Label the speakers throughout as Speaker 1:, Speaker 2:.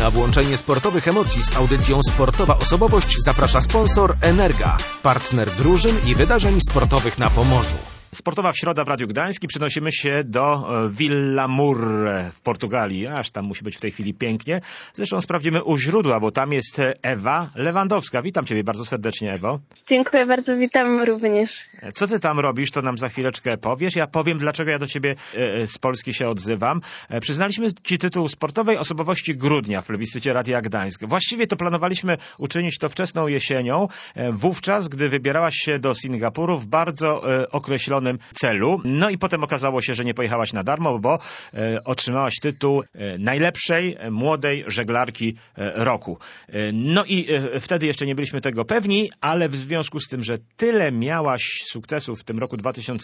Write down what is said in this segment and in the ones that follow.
Speaker 1: Na włączenie sportowych emocji z audycją Sportowa Osobowość zaprasza sponsor Energa, partner drużyn i wydarzeń sportowych na Pomorzu.
Speaker 2: Sportowa Środa w Radiu Gdańskim. Przenosimy się do Villa Mour w Portugalii. Aż tam musi być w tej chwili pięknie. Zresztą sprawdzimy u źródła, bo tam jest Ewa Lewandowska. Witam Ciebie bardzo serdecznie, Ewo.
Speaker 3: Dziękuję bardzo, witam również.
Speaker 2: Co Ty tam robisz, to nam za chwileczkę powiesz. Ja powiem, dlaczego ja do Ciebie z Polski się odzywam. Przyznaliśmy Ci tytuł Sportowej Osobowości Grudnia w plebiscycie Radia Gdańsk. Właściwie to planowaliśmy uczynić to wczesną jesienią, wówczas, gdy wybierałaś się do Singapuru w bardzo określonym celu. No i potem okazało się, że nie pojechałaś na darmo, bo otrzymałaś tytuł najlepszej młodej żeglarki roku. No i wtedy jeszcze nie byliśmy tego pewni, ale w związku z tym, że tyle miałaś sukcesów w tym roku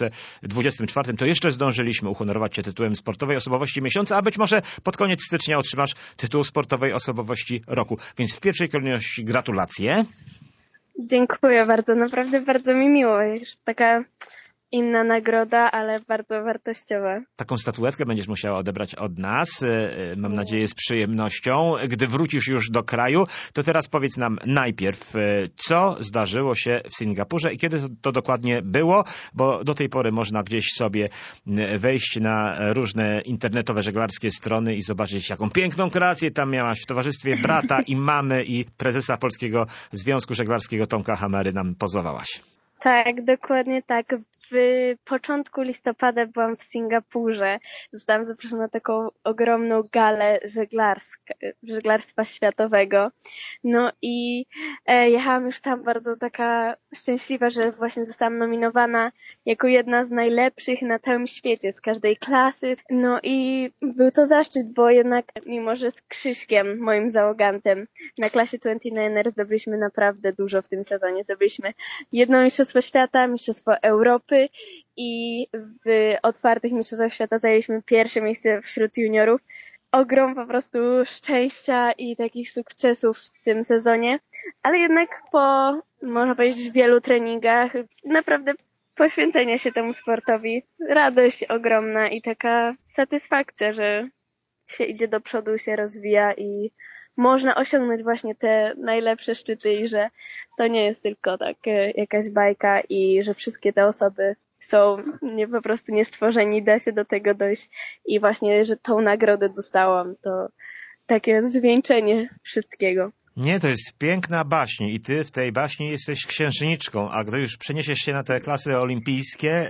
Speaker 2: 2024, to jeszcze zdążyliśmy uhonorować Cię tytułem Sportowej Osobowości Miesiąca, a być może pod koniec stycznia otrzymasz tytuł Sportowej Osobowości Roku. Więc w pierwszej kolejności gratulacje.
Speaker 3: Dziękuję bardzo, naprawdę bardzo mi miło. Jest taka inna nagroda, ale bardzo wartościowa.
Speaker 2: Taką statuetkę będziesz musiała odebrać od nas, mam nadzieję z przyjemnością. Gdy wrócisz już do kraju, to teraz powiedz nam najpierw, co zdarzyło się w Singapurze i kiedy to dokładnie było, bo do tej pory można gdzieś sobie wejść na różne internetowe żeglarskie strony i zobaczyć, jaką piękną kreację tam miałaś w towarzystwie brata i mamy i prezesa Polskiego Związku Żeglarskiego Tomka Hamery nam pozowałaś.
Speaker 3: Tak, dokładnie tak. W początku listopada byłam w Singapurze. Zostałam zaproszona na taką ogromną galę żeglarstwa światowego. No i jechałam już tam bardzo taka szczęśliwa, że właśnie zostałam nominowana jako jedna z najlepszych na całym świecie, z każdej klasy. No i był to zaszczyt, bo jednak mimo, że z Krzyśkiem, moim załogantem, na klasie 29ers zdobyliśmy naprawdę dużo w tym sezonie. Zdobyliśmy jedno mistrzostwo świata, mistrzostwo Europy i w otwartych mistrzostwach świata zajęliśmy pierwsze miejsce wśród juniorów. Ogrom po prostu szczęścia i takich sukcesów w tym sezonie, ale jednak po, można powiedzieć, wielu treningach, naprawdę poświęcenia się temu sportowi, radość ogromna i taka satysfakcja, że się idzie do przodu, się rozwija i można osiągnąć właśnie te najlepsze szczyty i że to nie jest tylko tak jakaś bajka i że wszystkie te osoby są po prostu niestworzeni, da się do tego dojść i właśnie, że tą nagrodę dostałam, to takie zwieńczenie wszystkiego.
Speaker 2: Nie, to jest piękna baśń i ty w tej baśni jesteś księżniczką, a gdy już przeniesiesz się na te klasy olimpijskie,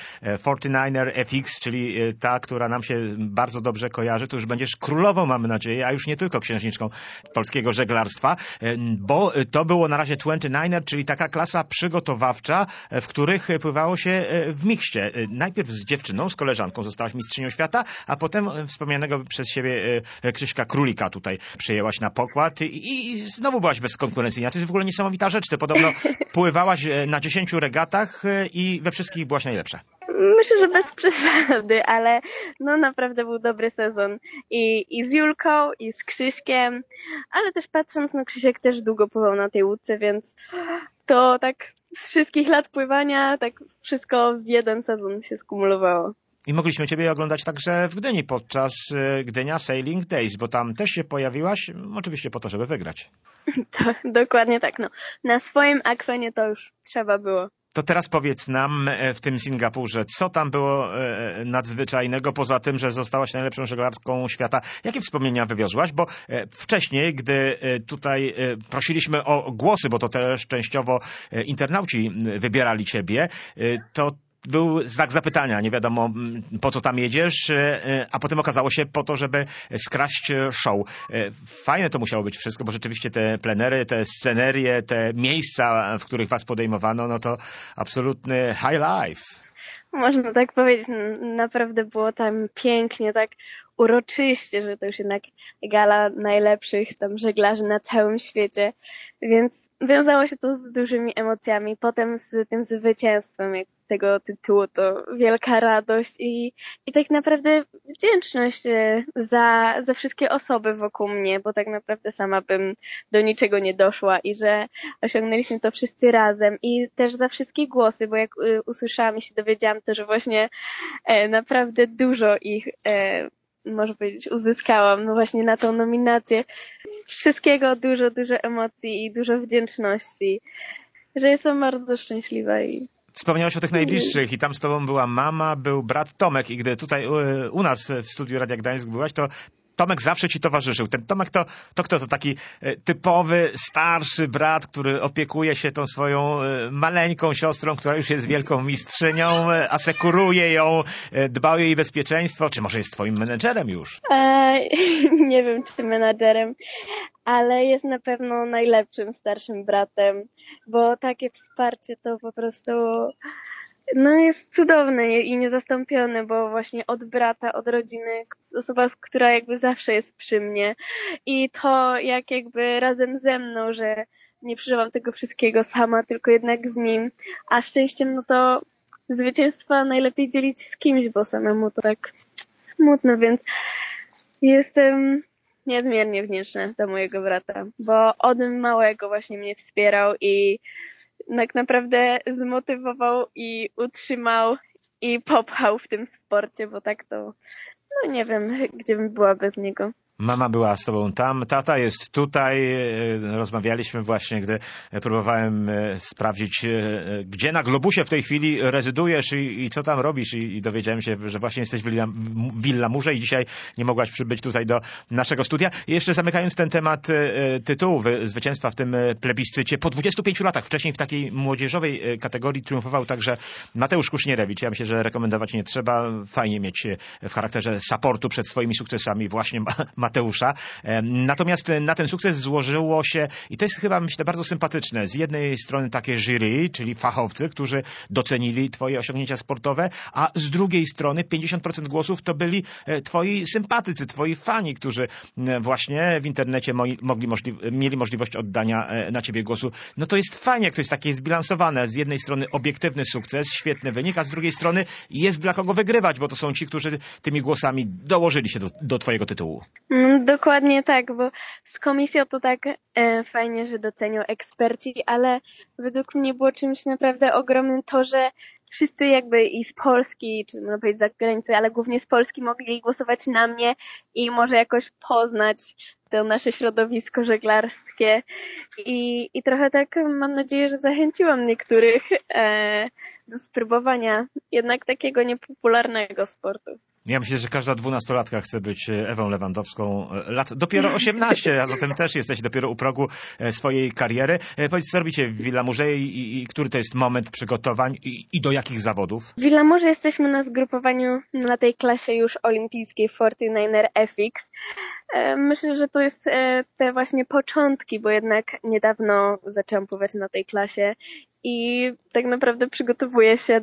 Speaker 2: 49er FX, czyli ta, która nam się bardzo dobrze kojarzy, to już będziesz królową, mamy nadzieję, a już nie tylko księżniczką polskiego żeglarstwa, bo to było na razie 29er, czyli taka klasa przygotowawcza, w których pływało się w mikście. Najpierw z dziewczyną, z koleżanką zostałaś mistrzynią świata, a potem wspomnianego przez siebie Krzyśka Królika tutaj przyjęłaś na pokład i znowu byłaś bezkonkurencyjna. To jest w ogóle niesamowita rzecz. Ty podobno pływałaś na 10 regatach i we wszystkich byłaś najlepsza.
Speaker 3: Myślę, że bez przesady, ale no naprawdę był dobry sezon. I z Julką, i z Krzyśkiem, ale też patrząc, no Krzysiek też długo pływał na tej łódce, więc to tak z wszystkich lat pływania, tak wszystko w jeden sezon się skumulowało.
Speaker 2: I mogliśmy Ciebie oglądać także w Gdyni podczas Gdynia Sailing Days, bo tam też się pojawiłaś, oczywiście po to, żeby wygrać.
Speaker 3: To, dokładnie tak, no. Na swoim akwenie to już trzeba było.
Speaker 2: To teraz powiedz nam w tym Singapurze, co tam było nadzwyczajnego, poza tym, że zostałaś najlepszą żeglarską świata. Jakie wspomnienia wywiozłaś? Bo wcześniej, gdy tutaj prosiliśmy o głosy, bo to też częściowo internauci wybierali Ciebie, to był znak zapytania, nie wiadomo po co tam jedziesz, a potem okazało się po to, żeby skraść show. Fajne to musiało być wszystko, bo rzeczywiście te plenery, te scenerie, te miejsca, w których was podejmowano, no to absolutny high life.
Speaker 3: Można tak powiedzieć, naprawdę było tam pięknie, tak uroczyście, że to już jednak gala najlepszych tam żeglarzy na całym świecie, więc wiązało się to z dużymi emocjami. Potem z tym zwycięstwem tego tytułu to wielka radość i tak naprawdę wdzięczność za wszystkie osoby wokół mnie, bo tak naprawdę sama bym do niczego nie doszła i że osiągnęliśmy to wszyscy razem i też za wszystkie głosy, bo jak usłyszałam i się dowiedziałam to, że właśnie naprawdę dużo ich można powiedzieć, uzyskałam, no właśnie na tą nominację. Wszystkiego dużo, dużo emocji i dużo wdzięczności, że jestem bardzo szczęśliwa i
Speaker 2: Wspomniałaś o tych najbliższych i tam z tobą była mama, był brat Tomek i gdy tutaj u nas w studiu Radia Gdańsk byłaś, to Tomek zawsze ci towarzyszył. Ten Tomek to kto? To taki typowy, starszy brat, który opiekuje się tą swoją maleńką siostrą, która już jest wielką mistrzynią, asekuruje ją, dba o jej bezpieczeństwo, czy może jest twoim menedżerem już?
Speaker 3: Nie wiem, czy menadżerem, ale jest na pewno najlepszym starszym bratem, bo takie wsparcie to po prostu jest cudowne i niezastąpione, bo właśnie od brata, od rodziny, osoba, która jakby zawsze jest przy mnie i to jak jakby razem ze mną, że nie przeżywam tego wszystkiego sama, tylko jednak z nim, a szczęściem to zwycięstwa najlepiej dzielić z kimś, bo samemu to tak smutno, więc jestem niezmiernie wdzięczna do mojego brata, bo od małego właśnie mnie wspierał i tak naprawdę zmotywował i utrzymał i popchał w tym sporcie, bo tak to nie wiem, gdzie bym była bez niego.
Speaker 2: Mama była z tobą tam, tata jest tutaj. Rozmawialiśmy właśnie, gdy próbowałem sprawdzić, gdzie na globusie w tej chwili rezydujesz i co tam robisz. I dowiedziałem się, że właśnie jesteś w Villamurze i dzisiaj nie mogłaś przybyć tutaj do naszego studia. I jeszcze zamykając ten temat tytułu zwycięstwa w tym plebiscycie. Po 25 latach, wcześniej w takiej młodzieżowej kategorii triumfował także Mateusz Kusznierewicz. Ja myślę, że rekomendować nie trzeba. Fajnie mieć w charakterze supportu przed swoimi sukcesami właśnie Mateusza. Natomiast na ten sukces złożyło się, i to jest chyba, myślę, bardzo sympatyczne, z jednej strony takie jury, czyli fachowcy, którzy docenili twoje osiągnięcia sportowe, a z drugiej strony 50% głosów to byli twoi sympatycy, twoi fani, którzy właśnie w internecie mieli możliwość oddania na ciebie głosu. No to jest fajnie, jak to jest takie zbilansowane. Z jednej strony obiektywny sukces, świetny wynik, a z drugiej strony jest dla kogo wygrywać, bo to są ci, którzy tymi głosami dołożyli się do twojego tytułu.
Speaker 3: Dokładnie tak, bo z komisją to tak fajnie, że docenią eksperci, ale według mnie było czymś naprawdę ogromnym to, że wszyscy jakby i z Polski, czy można powiedzieć z zagranicy, ale głównie z Polski mogli głosować na mnie i może jakoś poznać to nasze środowisko żeglarskie i trochę tak mam nadzieję, że zachęciłam niektórych do spróbowania jednak takiego niepopularnego sportu.
Speaker 2: Ja myślę, że każda 12-latka chce być Ewą Lewandowską. Lat dopiero 18, a zatem też jesteś dopiero u progu swojej kariery. Powiedz, co robicie w Villamurze i który to jest moment przygotowań i do jakich zawodów?
Speaker 3: W Villamurze jesteśmy na zgrupowaniu na tej klasie już olimpijskiej 49er FX. Myślę, że to jest te właśnie początki, bo jednak niedawno zaczęłam pływać na tej klasie i tak naprawdę przygotowuję się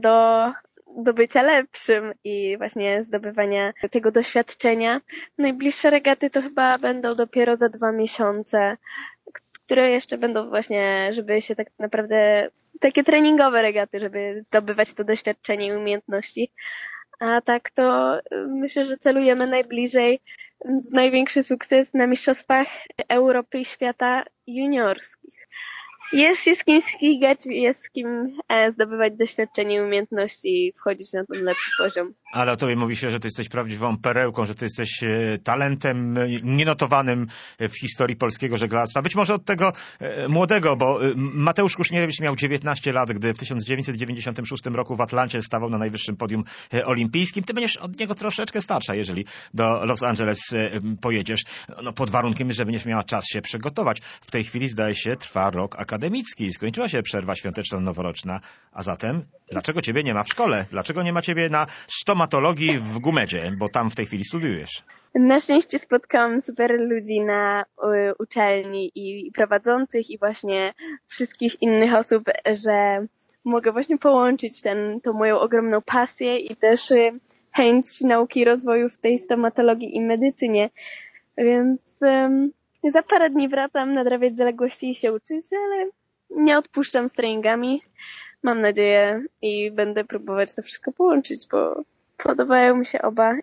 Speaker 3: do bycia lepszym i właśnie zdobywania tego doświadczenia. Najbliższe regaty to chyba będą dopiero za 2 miesiące, które jeszcze będą właśnie, żeby się tak naprawdę, takie treningowe regaty, żeby zdobywać to doświadczenie i umiejętności. A tak to myślę, że celujemy najbliżej w największy sukces na Mistrzostwach Europy i Świata juniorskich. Jest z kim ścigać, jest z kim zdobywać doświadczenie i umiejętności i wchodzić na ten lepszy poziom.
Speaker 2: Ale o tobie mówi się, że ty jesteś prawdziwą perełką, że ty jesteś talentem nienotowanym w historii polskiego żeglarstwa. Być może od tego młodego, bo Mateusz Kusznierewicz miał 19 lat, gdy w 1996 roku w Atlancie stawał na najwyższym podium olimpijskim. Ty będziesz od niego troszeczkę starsza, jeżeli do Los Angeles pojedziesz. No pod warunkiem, że będziesz miała czas się przygotować. W tej chwili, zdaje się, trwa rok akademicki. Skończyła się przerwa świąteczno-noworoczna. A zatem, dlaczego ciebie nie ma w szkole? Dlaczego nie ma ciebie na stomatologii w Gumedzie? Bo tam w tej chwili studiujesz.
Speaker 3: Na szczęście spotkałam super ludzi na uczelni i prowadzących i właśnie wszystkich innych osób, że mogę właśnie połączyć tą moją ogromną pasję i też chęć nauki i rozwoju w tej stomatologii i medycynie. Więc za parę dni wracam nadrabiać zaległości i się uczyć, ale nie odpuszczam z treningami. Mam nadzieję i będę próbować to wszystko połączyć, bo podobają mi się oba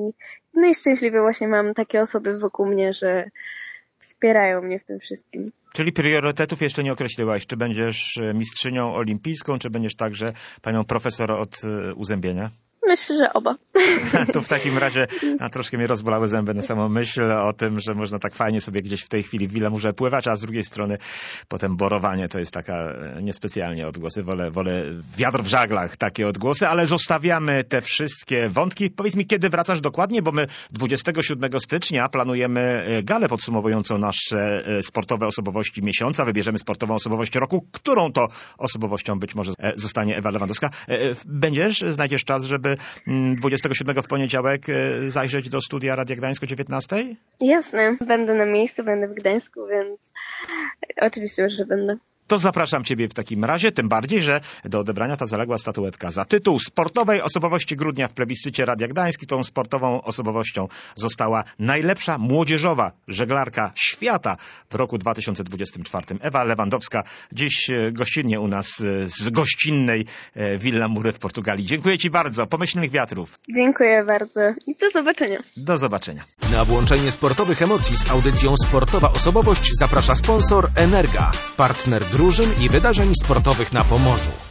Speaker 3: i szczęśliwie właśnie mam takie osoby wokół mnie, że wspierają mnie w tym wszystkim.
Speaker 2: Czyli priorytetów jeszcze nie określiłaś. Czy będziesz mistrzynią olimpijską, czy będziesz także panią profesor od uzębienia?
Speaker 3: Myślę, że oba.
Speaker 2: To w takim razie troszkę mnie rozbolały zęby na samą myśl o tym, że można tak fajnie sobie gdzieś w tej chwili w Wilamurze pływać, a z drugiej strony potem borowanie to jest taka niespecjalnie odgłosy. Wolę wiatr w żaglach, takie odgłosy, ale zostawiamy te wszystkie wątki. Powiedz mi, kiedy wracasz dokładnie, bo my 27 stycznia planujemy galę podsumowującą nasze sportowe osobowości miesiąca. Wybierzemy sportową osobowość roku. Którą to osobowością być może zostanie Ewa Lewandowska? Znajdziesz czas, żeby 27 w poniedziałek zajrzeć do studia Radia Gdańsk o 19:00?
Speaker 3: Jasne, będę na miejscu, będę w Gdańsku, więc oczywiście już, że będę.
Speaker 2: To zapraszam Ciebie w takim razie, tym bardziej, że do odebrania ta zaległa statuetka za tytuł sportowej osobowości grudnia w plebiscycie Radia Gdańsk. Tą sportową osobowością została najlepsza młodzieżowa żeglarka świata w roku 2024. Ewa Lewandowska, dziś gościnnie u nas z gościnnej Villa Mury w Portugalii. Dziękuję Ci bardzo. Pomyślnych wiatrów.
Speaker 3: Dziękuję bardzo i do zobaczenia.
Speaker 2: Do zobaczenia.
Speaker 1: Na włączenie sportowych emocji z audycją Sportowa Osobowość zaprasza sponsor Energa, partner drużyn i wydarzeń sportowych na Pomorzu.